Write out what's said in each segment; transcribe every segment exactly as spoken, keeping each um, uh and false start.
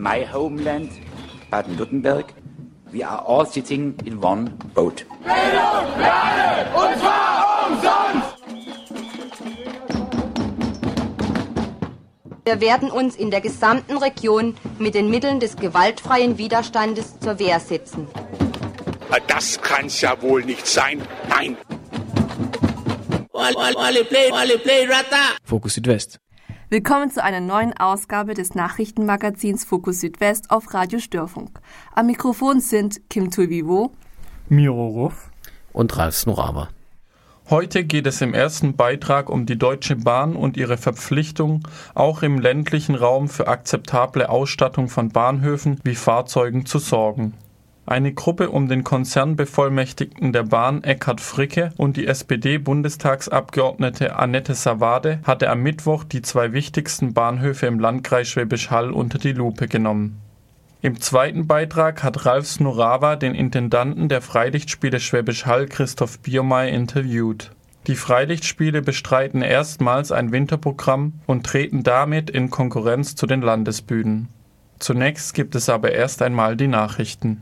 my homeland, Baden-Württemberg, we are all sitting in one boat. Bildung, Lernen, und zwar umsonst! Wir werden uns in der gesamten Region mit den Mitteln des gewaltfreien Widerstandes zur Wehr setzen. Das kann's ja wohl nicht sein. Nein. Fokus Südwest. Willkommen zu einer neuen Ausgabe des Nachrichtenmagazins Fokus Südwest auf Radio Störfunk. Am Mikrofon sind Kim Tulvivo, Miro Ruff und Ralf Snoraber. Heute geht es im ersten Beitrag um die Deutsche Bahn und ihre Verpflichtung, auch im ländlichen Raum für akzeptable Ausstattung von Bahnhöfen wie Fahrzeugen zu sorgen. Eine Gruppe um den Konzernbevollmächtigten der Bahn Eckhard Fricke und die S P D-Bundestagsabgeordnete Annette Savade hatte am Mittwoch die zwei wichtigsten Bahnhöfe im Landkreis Schwäbisch Hall unter die Lupe genommen. Im zweiten Beitrag hat Ralf Snoraber den Intendanten der Freilichtspiele Schwäbisch Hall, Christoph Biermey, interviewt. Die Freilichtspiele bestreiten erstmals ein Winterprogramm und treten damit in Konkurrenz zu den Landesbühnen. Zunächst gibt es aber erst einmal die Nachrichten.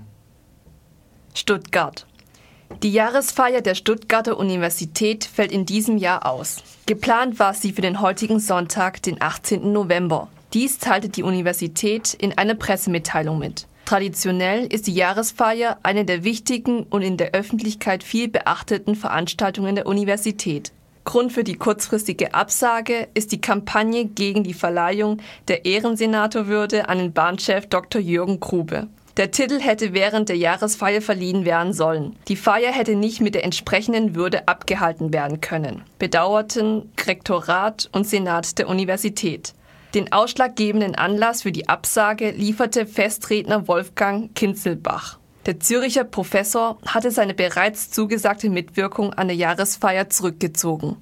Stuttgart. Die Jahresfeier der Stuttgarter Universität fällt in diesem Jahr aus. Geplant war sie für den heutigen Sonntag, den achtzehnten November. Dies teilte die Universität in einer Pressemitteilung mit. Traditionell ist die Jahresfeier eine der wichtigen und in der Öffentlichkeit viel beachteten Veranstaltungen der Universität. Grund für die kurzfristige Absage ist die Kampagne gegen die Verleihung der Ehrensenatorwürde an den Bahnchef Doktor Jürgen Grube. Der Titel hätte während der Jahresfeier verliehen werden sollen. Die Feier hätte nicht mit der entsprechenden Würde abgehalten werden können, bedauerten Rektorat und Senat der Universität. Den ausschlaggebenden Anlass für die Absage lieferte Festredner Wolfgang Kinzelbach. Der Züricher Professor hatte seine bereits zugesagte Mitwirkung an der Jahresfeier zurückgezogen.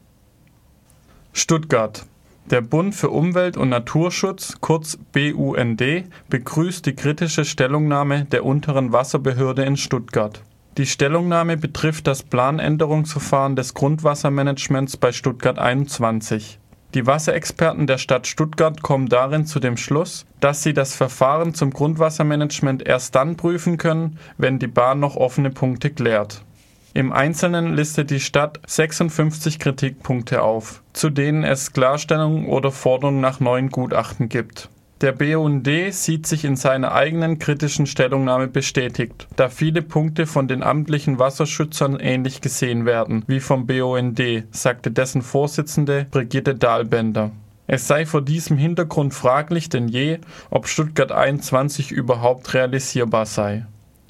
Stuttgart. Der Bund für Umwelt und Naturschutz, kurz B U N D, begrüßt die kritische Stellungnahme der unteren Wasserbehörde in Stuttgart. Die Stellungnahme betrifft das Planänderungsverfahren des Grundwassermanagements bei Stuttgart einundzwanzig. Die Wasserexperten der Stadt Stuttgart kommen darin zu dem Schluss, dass sie das Verfahren zum Grundwassermanagement erst dann prüfen können, wenn die Bahn noch offene Punkte klärt. Im Einzelnen listet die Stadt sechsundfünfzig Kritikpunkte auf, zu denen es Klarstellungen oder Forderungen nach neuen Gutachten gibt. Der B U N D sieht sich in seiner eigenen kritischen Stellungnahme bestätigt, da viele Punkte von den amtlichen Wasserschützern ähnlich gesehen werden wie vom B U N D, sagte dessen Vorsitzende Brigitte Dahlbender. Es sei vor diesem Hintergrund fraglich denn je, ob Stuttgart einundzwanzig überhaupt realisierbar sei.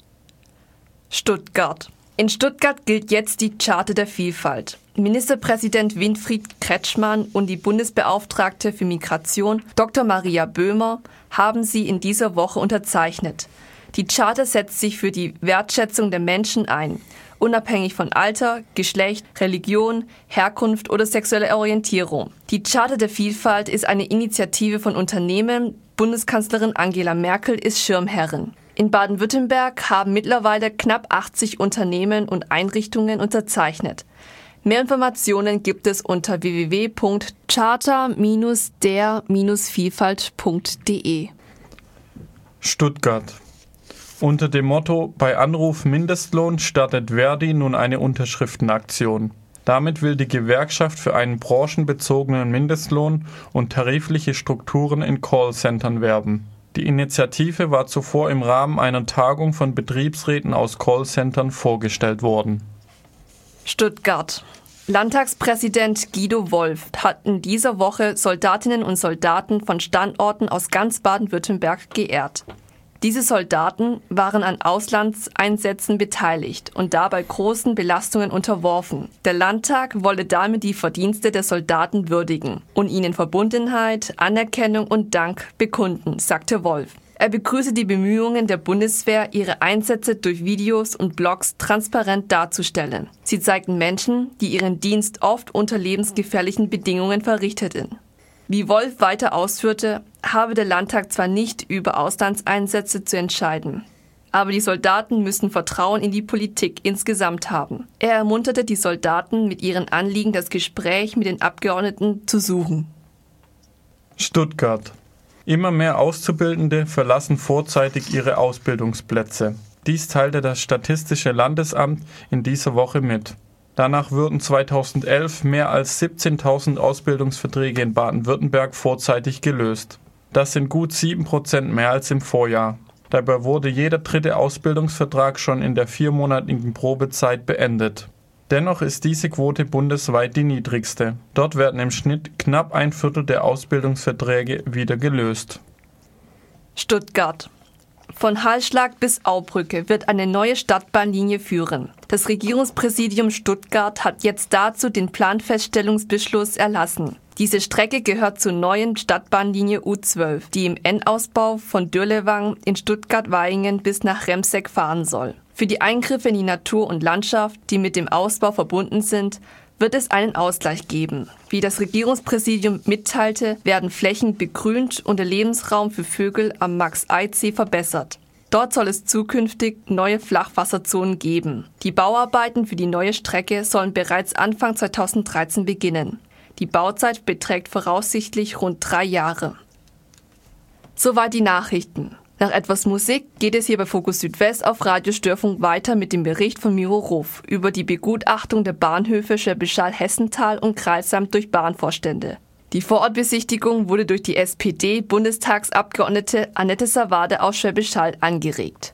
Stuttgart. In Stuttgart gilt jetzt die Charta der Vielfalt. Ministerpräsident Winfried Kretschmann und die Bundesbeauftragte für Migration, Doktor Maria Böhmer, haben sie in dieser Woche unterzeichnet. Die Charta setzt sich für die Wertschätzung der Menschen ein, unabhängig von Alter, Geschlecht, Religion, Herkunft oder sexueller Orientierung. Die Charta der Vielfalt ist eine Initiative von Unternehmen. Bundeskanzlerin Angela Merkel ist Schirmherrin. In Baden-Württemberg haben mittlerweile knapp achtzig Unternehmen und Einrichtungen unterzeichnet. Mehr Informationen gibt es unter w w w punkt charta Bindestrich der Bindestrich vielfalt punkt d e. Stuttgart. Unter dem Motto „Bei Anruf Mindestlohn" startet Verdi nun eine Unterschriftenaktion. Damit will die Gewerkschaft für einen branchenbezogenen Mindestlohn und tarifliche Strukturen in Callcentern werben. Die Initiative war zuvor im Rahmen einer Tagung von Betriebsräten aus Callcentern vorgestellt worden. Stuttgart. Landtagspräsident Guido Wolf hat in dieser Woche Soldatinnen und Soldaten von Standorten aus ganz Baden-Württemberg geehrt. Diese Soldaten waren an Auslandseinsätzen beteiligt und dabei großen Belastungen unterworfen. Der Landtag wolle damit die Verdienste der Soldaten würdigen und ihnen Verbundenheit, Anerkennung und Dank bekunden, sagte Wolf. Er begrüße die Bemühungen der Bundeswehr, ihre Einsätze durch Videos und Blogs transparent darzustellen. Sie zeigten Menschen, die ihren Dienst oft unter lebensgefährlichen Bedingungen verrichteten. Wie Wolf weiter ausführte, habe der Landtag zwar nicht über Auslandseinsätze zu entscheiden, aber die Soldaten müssen Vertrauen in die Politik insgesamt haben. Er ermunterte die Soldaten, mit ihren Anliegen das Gespräch mit den Abgeordneten zu suchen. Stuttgart. Immer mehr Auszubildende verlassen vorzeitig ihre Ausbildungsplätze. Dies teilte das Statistische Landesamt in dieser Woche mit. Danach wurden zweitausendelf mehr als siebzehntausend Ausbildungsverträge in Baden-Württemberg vorzeitig gelöst. Das sind gut sieben Prozent mehr als im Vorjahr. Dabei wurde jeder dritte Ausbildungsvertrag schon in der viermonatigen Probezeit beendet. Dennoch ist diese Quote bundesweit die niedrigste. Dort werden im Schnitt knapp ein Viertel der Ausbildungsverträge wieder gelöst. Stuttgart. Von Hallschlag bis Aubrücke wird eine neue Stadtbahnlinie führen. Das Regierungspräsidium Stuttgart hat jetzt dazu den Planfeststellungsbeschluss erlassen. Diese Strecke gehört zur neuen Stadtbahnlinie U zwölf, die im Endausbau von Dürlewang in Stuttgart-Vaihingen bis nach Remseck fahren soll. Für die Eingriffe in die Natur und Landschaft, die mit dem Ausbau verbunden sind, wird es einen Ausgleich geben. Wie das Regierungspräsidium mitteilte, werden Flächen begrünt und der Lebensraum für Vögel am Max-Eid-See verbessert. Dort soll es zukünftig neue Flachwasserzonen geben. Die Bauarbeiten für die neue Strecke sollen bereits Anfang zweitausenddreizehn beginnen. Die Bauzeit beträgt voraussichtlich rund drei Jahre. Soweit die Nachrichten. Nach etwas Musik geht es hier bei Fokus Südwest auf Radio Störfunk weiter mit dem Bericht von Miro Ruff über die Begutachtung der Bahnhöfe Schwäbisch Hall, Hessenthal und Crailsheim durch Bahnvorstände. Die Vorortbesichtigung wurde durch die S P D-Bundestagsabgeordnete Annette Savade aus Schwäbisch Hall angeregt.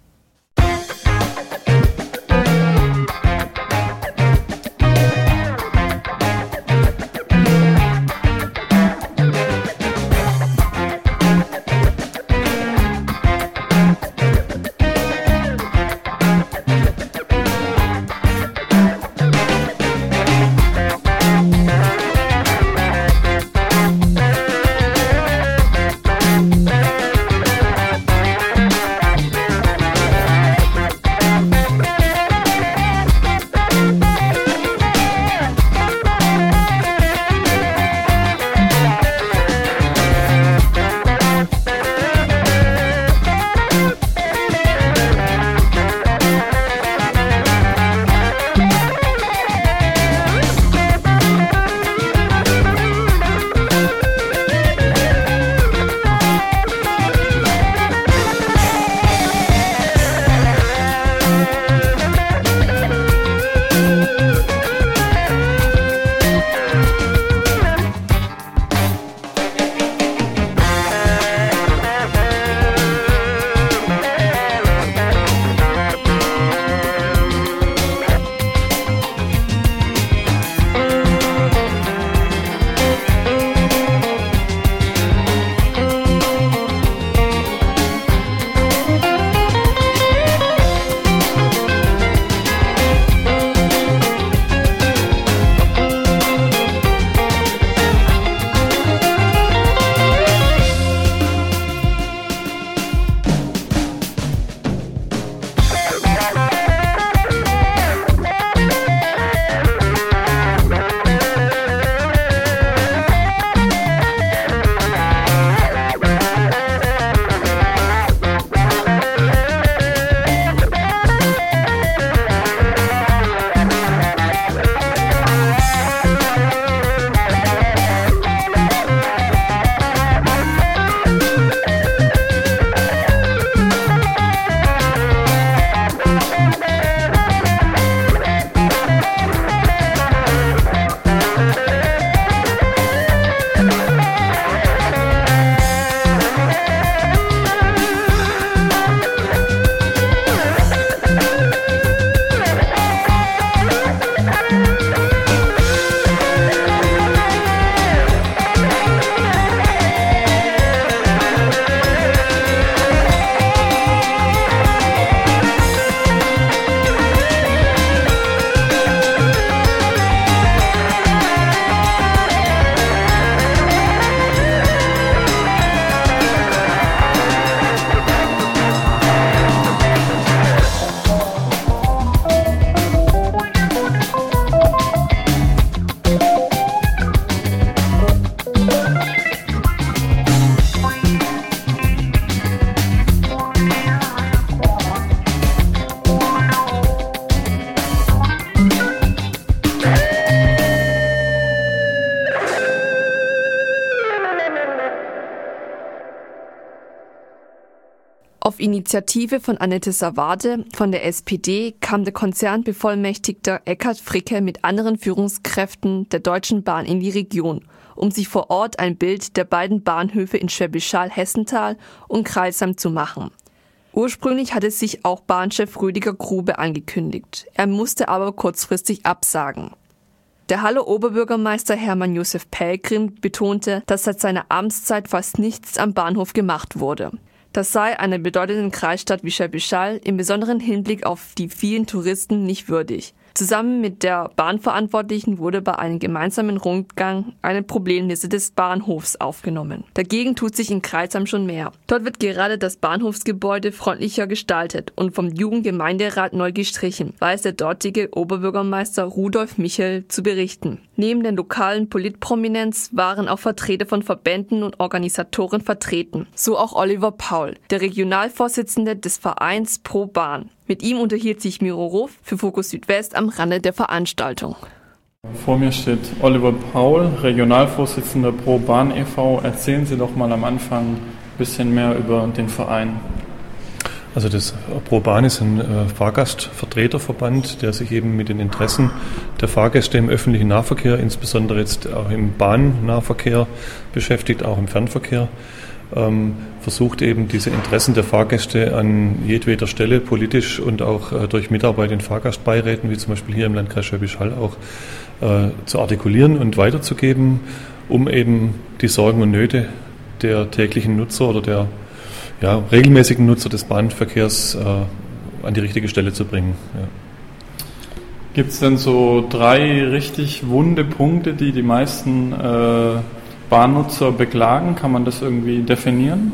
Auf Initiative von Annette Savade von der S P D kam der Konzernbevollmächtigte Eckhard Fricke mit anderen Führungskräften der Deutschen Bahn in die Region, um sich vor Ort ein Bild der beiden Bahnhöfe in Schwäbisch Hall-Hessenthal und Crailsheim zu machen. Ursprünglich hatte sich auch Bahnchef Rüdiger Grube angekündigt. Er musste aber kurzfristig absagen. Der Haller Oberbürgermeister Hermann Josef Pelgrim betonte, dass seit seiner Amtszeit fast nichts am Bahnhof gemacht wurde. Das sei einer bedeutenden Kreisstadt wie Schwäbisch Hall im besonderen Hinblick auf die vielen Touristen nicht würdig. Zusammen mit der Bahnverantwortlichen wurde bei einem gemeinsamen Rundgang eine Problemliste des Bahnhofs aufgenommen. Dagegen tut sich in Crailsheim schon mehr. Dort wird gerade das Bahnhofsgebäude freundlicher gestaltet und vom Jugendgemeinderat neu gestrichen, weiß der dortige Oberbürgermeister Rudolf Michel zu berichten. Neben der lokalen Politprominenz waren auch Vertreter von Verbänden und Organisatoren vertreten, so auch Oliver Paul, der Regionalvorsitzende des Vereins Pro Bahn. Mit ihm unterhielt sich Miro Ruf für Fokus Südwest am Rande der Veranstaltung. Vor mir steht Oliver Paul, Regionalvorsitzender Pro Bahn e V Erzählen Sie doch mal am Anfang ein bisschen mehr über den Verein. Also das Pro Bahn ist ein äh, Fahrgastvertreterverband, der sich eben mit den Interessen der Fahrgäste im öffentlichen Nahverkehr, insbesondere jetzt auch im Bahnnahverkehr beschäftigt, auch im Fernverkehr. Ähm, versucht eben diese Interessen der Fahrgäste an jedweder Stelle politisch und auch äh, durch Mitarbeit in Fahrgastbeiräten, wie zum Beispiel hier im Landkreis Schwäbisch Hall auch, äh, zu artikulieren und weiterzugeben, um eben die Sorgen und Nöte der täglichen Nutzer oder der ja, regelmäßigen Nutzer des Bahnverkehrs äh, an die richtige Stelle zu bringen. Ja. Gibt es denn so drei richtig wunde Punkte, die die meisten äh, Bahnnutzer beklagen? Kann man das irgendwie definieren?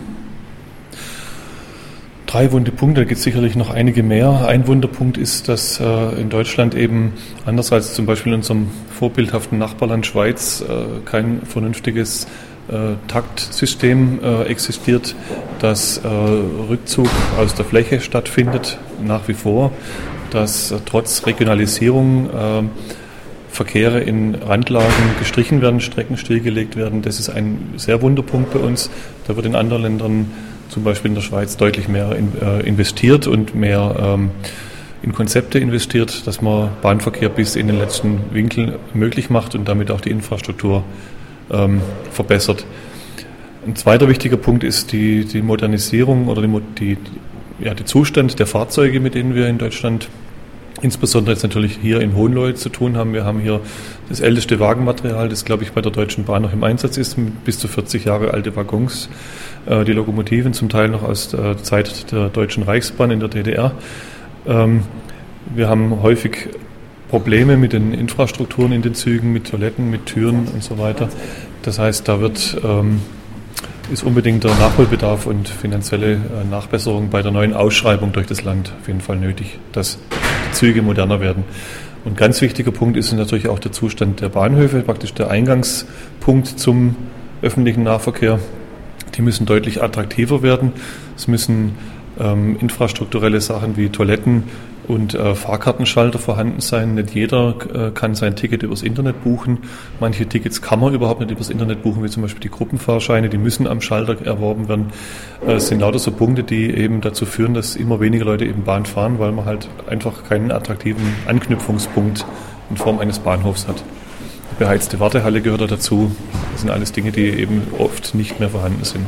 Drei wunde Punkte, da gibt es sicherlich noch einige mehr. Ein Wunderpunkt ist, dass äh, in Deutschland eben, anders als zum Beispiel in unserem vorbildhaften Nachbarland Schweiz, äh, kein vernünftiges äh, Taktsystem äh, existiert, dass äh, Rückzug aus der Fläche stattfindet, nach wie vor, dass äh, trotz Regionalisierung äh, Verkehre in Randlagen gestrichen werden, Strecken stillgelegt werden. Das ist ein sehr Wunderpunkt bei uns. Da wird in anderen Ländern, zum Beispiel in der Schweiz, deutlich mehr in, äh, investiert und mehr ähm, in Konzepte investiert, dass man Bahnverkehr bis in den letzten Winkel möglich macht und damit auch die Infrastruktur ähm, verbessert. Ein zweiter wichtiger Punkt ist die, die Modernisierung oder die, die, ja, der Zustand der Fahrzeuge, mit denen wir in Deutschland insbesondere jetzt natürlich hier in Hohenlohe zu tun haben. Wir haben hier das älteste Wagenmaterial, das, glaube ich, bei der Deutschen Bahn noch im Einsatz ist, mit bis zu vierzig Jahre alte Waggons. Äh, die Lokomotiven zum Teil noch aus der Zeit der Deutschen Reichsbahn in der D D R. Ähm, wir haben häufig Probleme mit den Infrastrukturen in den Zügen, mit Toiletten, mit Türen und so weiter. Das heißt, da wird ähm, ist unbedingt der Nachholbedarf und finanzielle äh, Nachbesserung bei der neuen Ausschreibung durch das Land auf jeden Fall nötig, dass die Züge moderner werden. Und ganz wichtiger Punkt ist natürlich auch der Zustand der Bahnhöfe, praktisch der Eingangspunkt zum öffentlichen Nahverkehr. Die müssen deutlich attraktiver werden. Es müssen ähm, infrastrukturelle Sachen wie Toiletten und äh, Fahrkartenschalter vorhanden sein. Nicht jeder äh, kann sein Ticket übers Internet buchen. Manche Tickets kann man überhaupt nicht übers Internet buchen, wie zum Beispiel die Gruppenfahrscheine. Die müssen am Schalter erworben werden. Äh, es sind lauter so Punkte, die eben dazu führen, dass immer weniger Leute eben Bahn fahren, weil man halt einfach keinen attraktiven Anknüpfungspunkt in Form eines Bahnhofs hat. Die beheizte Wartehalle gehört da dazu. Das sind alles Dinge, die eben oft nicht mehr vorhanden sind.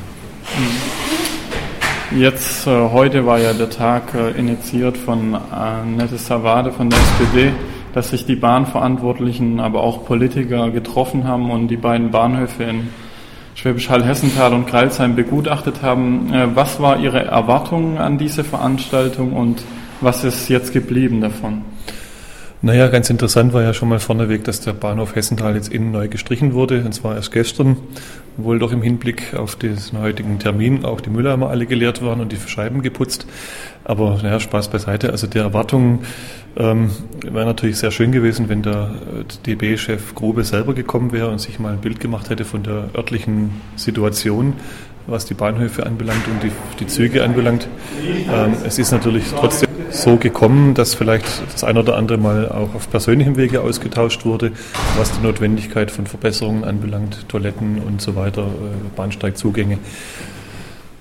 Jetzt, äh, heute war ja der Tag äh, initiiert von Annette Savade von der S P D, dass sich die Bahnverantwortlichen, aber auch Politiker getroffen haben und die beiden Bahnhöfe in Schwäbisch Hall-Hessenthal und Crailsheim begutachtet haben. Äh, was war Ihre Erwartung an diese Veranstaltung und was ist jetzt geblieben davon? Naja, ganz interessant war ja schon mal vorneweg, dass der Bahnhof Hessenthal jetzt innen neu gestrichen wurde, und zwar erst gestern, wohl doch im Hinblick auf den heutigen Termin auch die Mülleimer alle geleert waren und die Scheiben geputzt. Aber naja, Spaß beiseite. Also die Erwartungen ähm, wäre natürlich sehr schön gewesen, wenn der D B-Chef Grube selber gekommen wäre und sich mal ein Bild gemacht hätte von der örtlichen Situation, was die Bahnhöfe anbelangt und die, die Züge anbelangt. Ähm, es ist natürlich trotzdem so gekommen, dass vielleicht das ein oder andere Mal auch auf persönlichem Wege ausgetauscht wurde, was die Notwendigkeit von Verbesserungen anbelangt, Toiletten und so weiter, Bahnsteigzugänge.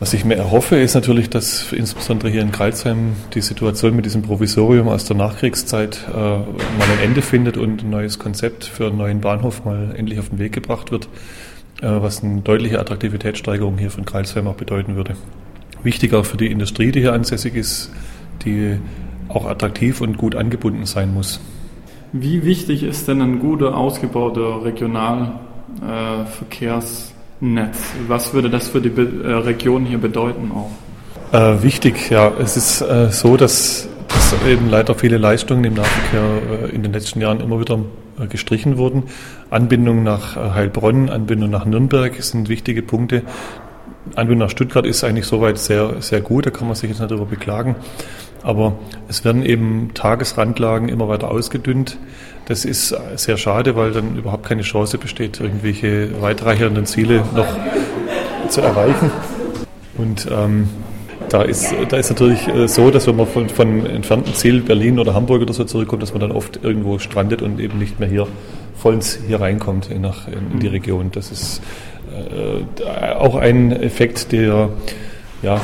Was ich mir erhoffe, ist natürlich, dass insbesondere hier in Crailsheim die Situation mit diesem Provisorium aus der Nachkriegszeit äh, mal ein Ende findet und ein neues Konzept für einen neuen Bahnhof mal endlich auf den Weg gebracht wird, äh, was eine deutliche Attraktivitätssteigerung hier von Crailsheim auch bedeuten würde. Wichtig auch für die Industrie, die hier ansässig ist, die auch attraktiv und gut angebunden sein muss. Wie wichtig ist denn ein guter, ausgebauter Regionalverkehrsnetz? Was würde das für die Be- äh, Region hier bedeuten auch? Äh, wichtig, ja. Es ist äh, so, dass, dass eben leider viele Leistungen im Nahverkehr äh, in den letzten Jahren immer wieder äh, gestrichen wurden. Anbindung nach äh, Heilbronn, Anbindung nach Nürnberg sind wichtige Punkte. Anbindung nach Stuttgart ist eigentlich soweit sehr, sehr gut, da kann man sich jetzt nicht darüber beklagen. Aber es werden eben Tagesrandlagen immer weiter ausgedünnt. Das ist sehr schade, weil dann überhaupt keine Chance besteht, irgendwelche weitreichenden Ziele noch zu erreichen. Und ähm, da ist, da ist natürlich äh, so, dass wenn man von, von entfernten Ziel Berlin oder Hamburg oder so zurückkommt, dass man dann oft irgendwo strandet und eben nicht mehr hier vollends hier reinkommt in, nach, in, in die Region. Das ist äh, auch ein Effekt, der, ja,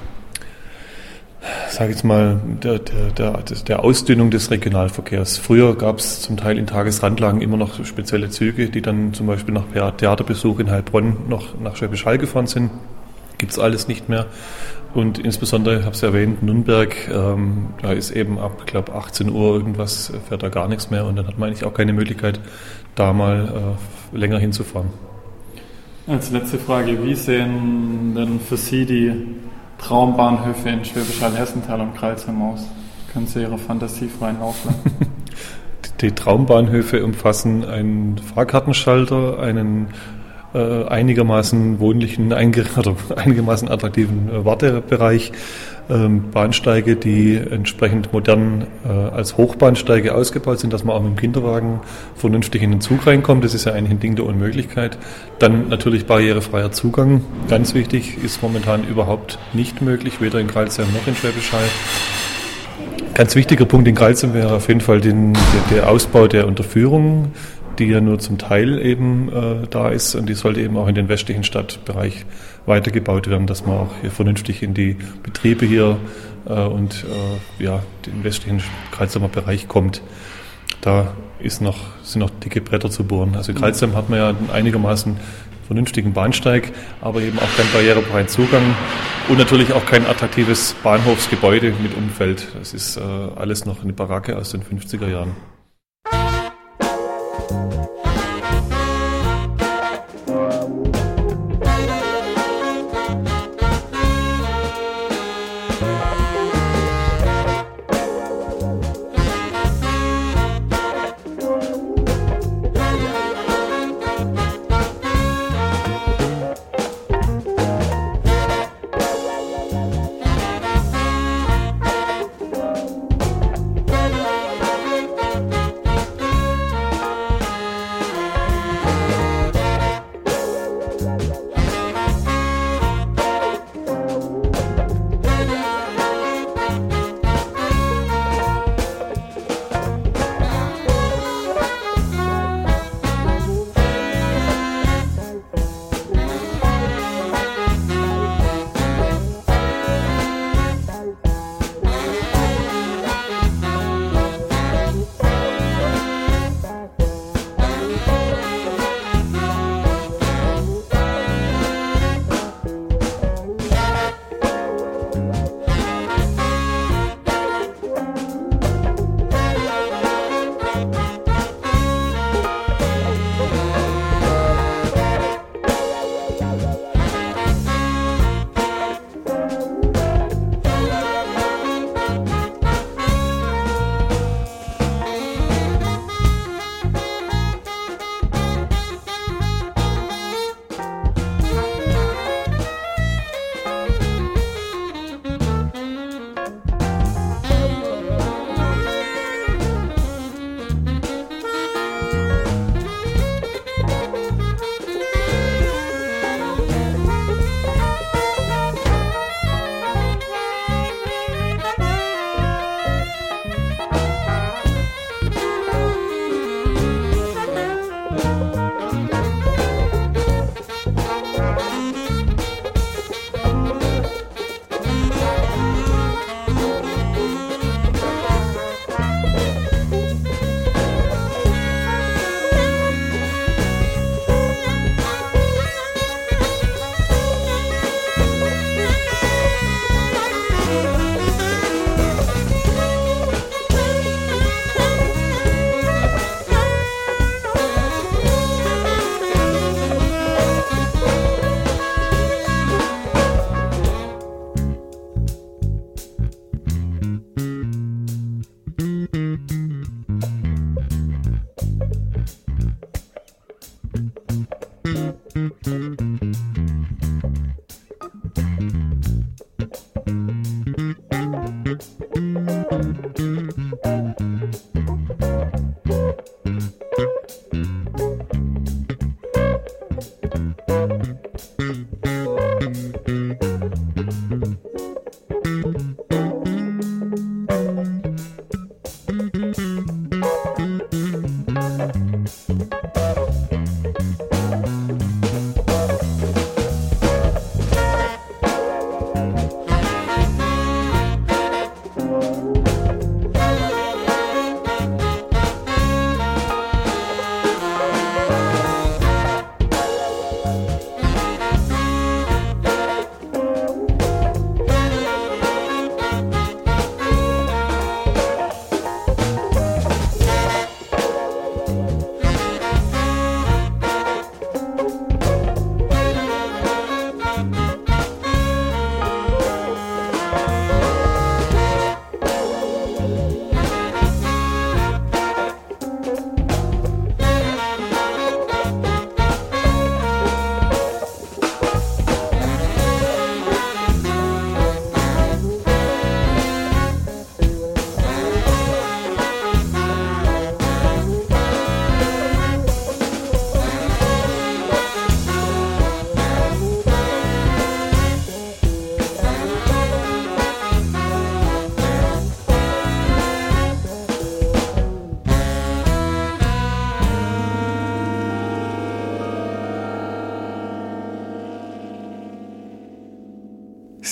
sage ich jetzt mal, der, der, der, der Ausdünnung des Regionalverkehrs. Früher gab es zum Teil in Tagesrandlagen immer noch spezielle Züge, die dann zum Beispiel nach Theaterbesuch in Heilbronn noch nach Schwäbisch Hall gefahren sind. Gibt es alles nicht mehr. Und insbesondere, ich habe es erwähnt, Nürnberg, ähm, da ist eben ab, ich glaube, achtzehn Uhr irgendwas, fährt da gar nichts mehr. Und dann hat man eigentlich auch keine Möglichkeit, da mal äh, länger hinzufahren. Als letzte Frage, wie sehen denn für Sie die Traumbahnhöfe in Schwäbisch Hall, Hessenthal und Crailsheim aus? Können Sie Ihrer Fantasie freien Lauf lassen? Die Traumbahnhöfe umfassen einen Fahrkartenschalter, einen äh, einigermaßen wohnlichen, einge- oder einigermaßen attraktiven äh, Wartebereich, ähm, Bahnsteige, die entsprechend modern äh, als Hochbahnsteige ausgebaut sind, dass man auch mit dem Kinderwagen vernünftig in den Zug reinkommt. Das ist ja eigentlich ein Ding der Unmöglichkeit. Dann natürlich barrierefreier Zugang. Ganz wichtig, ist momentan überhaupt nicht möglich, weder in Crailsheim noch in Schwäbisch Hall. Ganz wichtiger Punkt in Crailsheim wäre auf jeden Fall den, der, der Ausbau der Unterführung, die ja nur zum Teil eben äh, da ist, und die sollte eben auch in den westlichen Stadtbereich weitergebaut werden, dass man auch hier vernünftig in die Betriebe hier äh, und äh, ja, den westlichen Crailsheimer Bereich kommt. Da ist noch, sind noch dicke Bretter zu bohren. Also in Crailsheim hat man ja einen einigermaßen vernünftigen Bahnsteig, aber eben auch keinen barrierefreien Zugang und natürlich auch kein attraktives Bahnhofsgebäude mit Umfeld. Das ist äh, alles noch eine Baracke aus den fünfziger Jahren.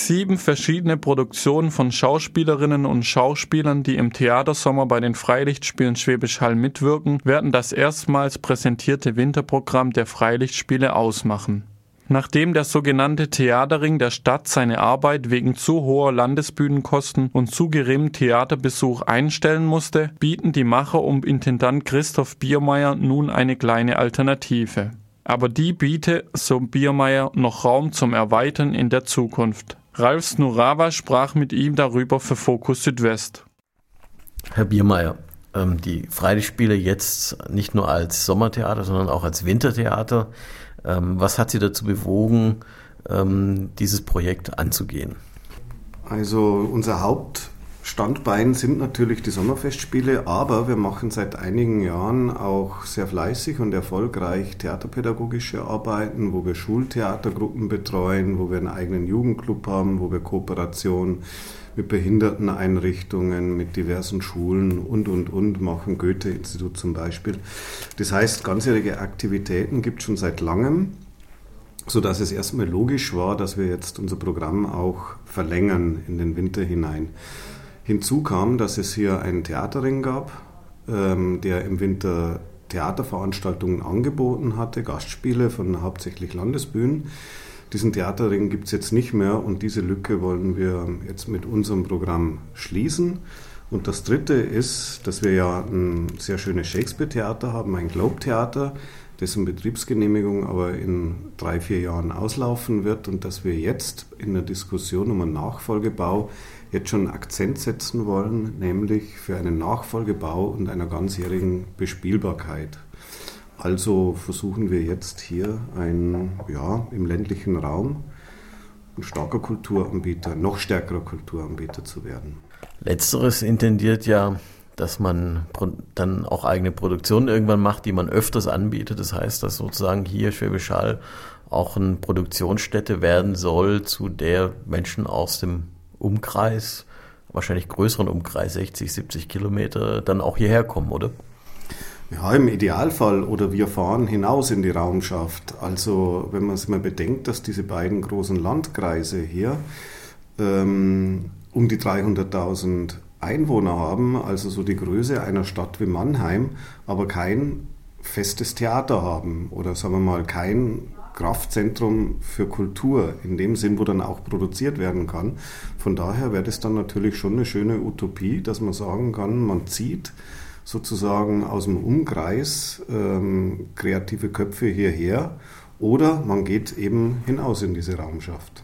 sieben verschiedene Produktionen von Schauspielerinnen und Schauspielern, die im Theatersommer bei den Freilichtspielen Schwäbisch Hall mitwirken, werden das erstmals präsentierte Winterprogramm der Freilichtspiele ausmachen. Nachdem der sogenannte Theaterring der Stadt seine Arbeit wegen zu hoher Landesbühnenkosten und zu geringem Theaterbesuch einstellen musste, bieten die Macher um Intendant Christoph Biermeier nun eine kleine Alternative. Aber die biete, so Biermeier, noch Raum zum Erweitern in der Zukunft. Ralf Snurawa sprach mit ihm darüber für Fokus Südwest. Herr Biermeier, ähm, die Freilichtspiele jetzt nicht nur als Sommertheater, sondern auch als Wintertheater. Ähm, was hat Sie dazu bewogen, ähm, dieses Projekt anzugehen? Also unser Hauptstandbein sind natürlich die Sommerfestspiele, aber wir machen seit einigen Jahren auch sehr fleißig und erfolgreich theaterpädagogische Arbeiten, wo wir Schultheatergruppen betreuen, wo wir einen eigenen Jugendclub haben, wo wir Kooperation mit Behinderteneinrichtungen, mit diversen Schulen und, und, und machen, Goethe-Institut zum Beispiel. Das heißt, ganzjährige Aktivitäten gibt es schon seit langem, sodass es erstmal logisch war, dass wir jetzt unser Programm auch verlängern in den Winter hinein. Hinzu kam, dass es hier einen Theaterring gab, ähm, der im Winter Theaterveranstaltungen angeboten hatte, Gastspiele von hauptsächlich Landesbühnen. Diesen Theaterring gibt es jetzt nicht mehr und diese Lücke wollen wir jetzt mit unserem Programm schließen. Und das Dritte ist, dass wir ja ein sehr schönes Shakespeare-Theater haben, ein Globe-Theater, dessen Betriebsgenehmigung aber in drei, vier Jahren auslaufen wird und dass wir jetzt in der Diskussion um einen Nachfolgebau jetzt schon einen Akzent setzen wollen, nämlich für einen Nachfolgebau und einer ganzjährigen Bespielbarkeit. Also versuchen wir jetzt hier ein, ja, im ländlichen Raum ein starker Kulturanbieter, noch stärkerer Kulturanbieter zu werden. Letzteres intendiert ja, dass man dann auch eigene Produktionen irgendwann macht, die man öfters anbietet. Das heißt, dass sozusagen hier Schwäbisch Hall auch eine Produktionsstätte werden soll, zu der Menschen aus dem Umkreis, wahrscheinlich größeren Umkreis, sechzig, siebzig Kilometer, dann auch hierher kommen, oder? Ja, im Idealfall oder wir fahren hinaus in die Raumschaft. Also wenn man es mal bedenkt, dass diese beiden großen Landkreise hier ähm, um die dreihunderttausend Einwohner haben, also so die Größe einer Stadt wie Mannheim, aber kein festes Theater haben oder sagen wir mal kein Kraftzentrum für Kultur, in dem Sinn, wo dann auch produziert werden kann. Von daher wäre das dann natürlich schon eine schöne Utopie, dass man sagen kann, man zieht sozusagen aus dem Umkreis ähm, kreative Köpfe hierher oder man geht eben hinaus in diese Raumschaft.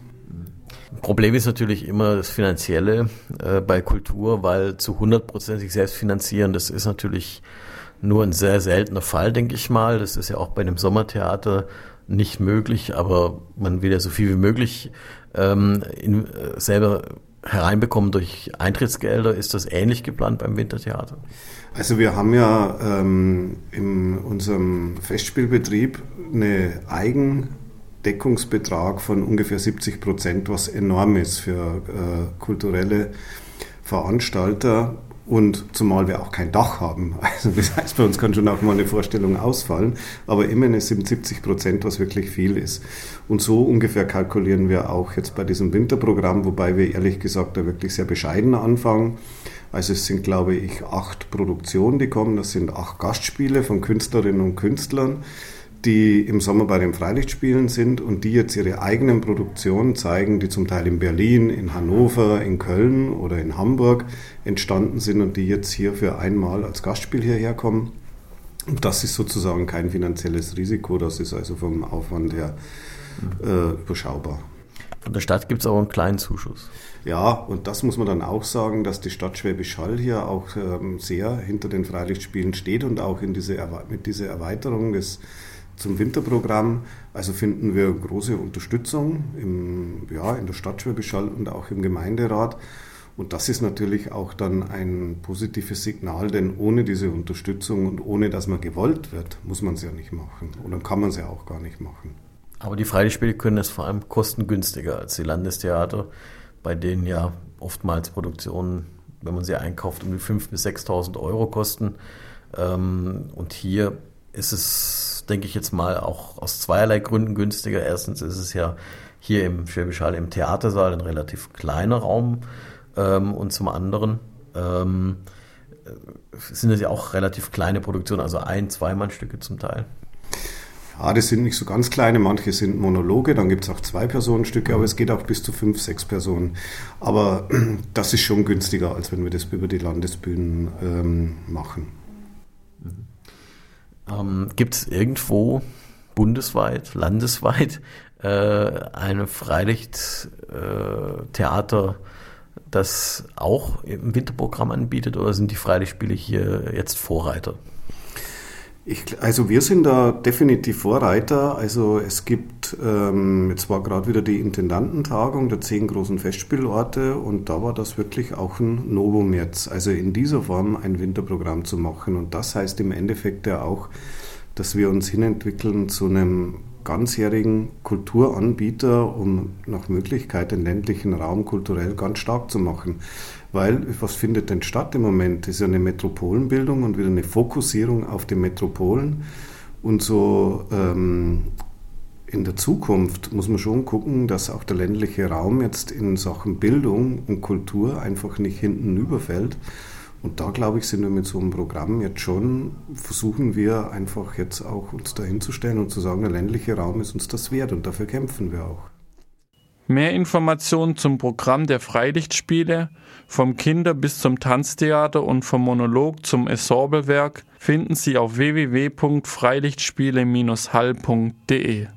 Problem ist natürlich immer das Finanzielle äh, bei Kultur, weil zu hundert Prozent sich selbst finanzieren, das ist natürlich nur ein sehr seltener Fall, denke ich mal. Das ist ja auch bei einem Sommertheater nicht möglich, aber man will ja so viel wie möglich ähm, in, äh, selber hereinbekommen durch Eintrittsgelder. Ist das ähnlich geplant beim Wintertheater? Also wir haben ja ähm, in unserem Festspielbetrieb eine Eigendeckungsbetrag von ungefähr siebzig Prozent, was enorm ist für äh, kulturelle Veranstalter. Und zumal wir auch kein Dach haben. Also das heißt, bei uns kann schon auch mal eine Vorstellung ausfallen. Aber immerhin sind siebzig Prozent, was wirklich viel ist. Und so ungefähr kalkulieren wir auch jetzt bei diesem Winterprogramm, wobei wir ehrlich gesagt da wirklich sehr bescheiden anfangen. Also es sind, glaube ich, acht Produktionen, die kommen. Das sind acht Gastspiele von Künstlerinnen und Künstlern, die im Sommer bei den Freilichtspielen sind und die jetzt ihre eigenen Produktionen zeigen, die zum Teil in Berlin, in Hannover, in Köln oder in Hamburg entstanden sind und die jetzt hier für einmal als Gastspiel hierher kommen. Und das ist sozusagen kein finanzielles Risiko, das ist also vom Aufwand her äh, überschaubar. Von der Stadt gibt es auch einen kleinen Zuschuss. Ja, und das muss man dann auch sagen, dass die Stadt Schwäbisch Hall hier auch ähm, sehr hinter den Freilichtspielen steht und auch in diese, mit dieser Erweiterung des zum Winterprogramm, also finden wir große Unterstützung im, ja, in der Stadt Schwäbisch Hall und auch im Gemeinderat. Und das ist natürlich auch dann ein positives Signal, denn ohne diese Unterstützung und ohne, dass man gewollt wird, muss man es ja nicht machen. Oder kann man es ja auch gar nicht machen. Aber die Freilichtspiele können es vor allem kostengünstiger als die Landestheater, bei denen ja oftmals Produktionen, wenn man sie einkauft, um die fünftausend bis sechstausend Euro kosten. Und hier ist es, denke ich jetzt mal, auch aus zweierlei Gründen günstiger. Erstens ist es ja hier im Schwäbisch Hall im Theatersaal ein relativ kleiner Raum ähm, und zum anderen ähm, sind das ja auch relativ kleine Produktionen, also ein-, Zweimannstücke zum Teil. Ja, das sind nicht so ganz kleine, manche sind Monologe, dann gibt es auch Zwei-Personen-Stücke, aber es geht auch bis zu fünf, sechs Personen. Aber das ist schon günstiger, als wenn wir das über die Landesbühnen ähm, machen. Ähm, gibt es irgendwo bundesweit, landesweit äh, eine Freilichttheater, äh, das auch im Winterprogramm anbietet, oder sind die Freilichtspiele hier jetzt Vorreiter? Ich, also wir sind da definitiv Vorreiter. Also es gibt, ähm, jetzt war gerade wieder die Intendantentagung der zehn großen Festspielorte und da war das wirklich auch ein Novum jetzt. Also in dieser Form ein Winterprogramm zu machen und das heißt im Endeffekt ja auch, dass wir uns hinentwickeln zu einem ganzjährigen Kulturanbieter, um nach Möglichkeit den ländlichen Raum kulturell ganz stark zu machen. Weil, was findet denn statt im Moment? Das ist ja eine Metropolenbildung und wieder eine Fokussierung auf die Metropolen. Und so ähm, in der Zukunft muss man schon gucken, dass auch der ländliche Raum jetzt in Sachen Bildung und Kultur einfach nicht hinten überfällt. Und da, glaube ich, sind wir mit so einem Programm jetzt schon, versuchen wir einfach jetzt auch uns da hinzustellen und zu sagen, der ländliche Raum ist uns das wert und dafür kämpfen wir auch. Mehr Informationen zum Programm der Freilichtspiele, vom Kinder- bis zum Tanztheater und vom Monolog zum Ensemblewerk finden Sie auf w w w punkt freilichtspiele Bindestrich hall punkt d e.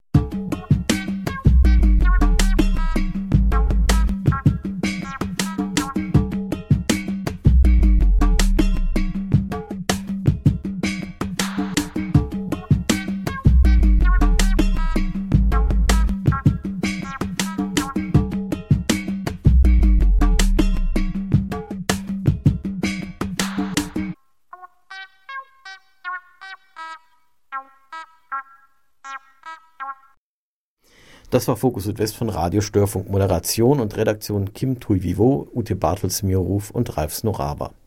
Das war Fokus Südwest von Radio Störfunk. Moderation und Redaktion Kim Tui-Vivo, Ute Bartels, Mir Ruf und Ralf Snoraba.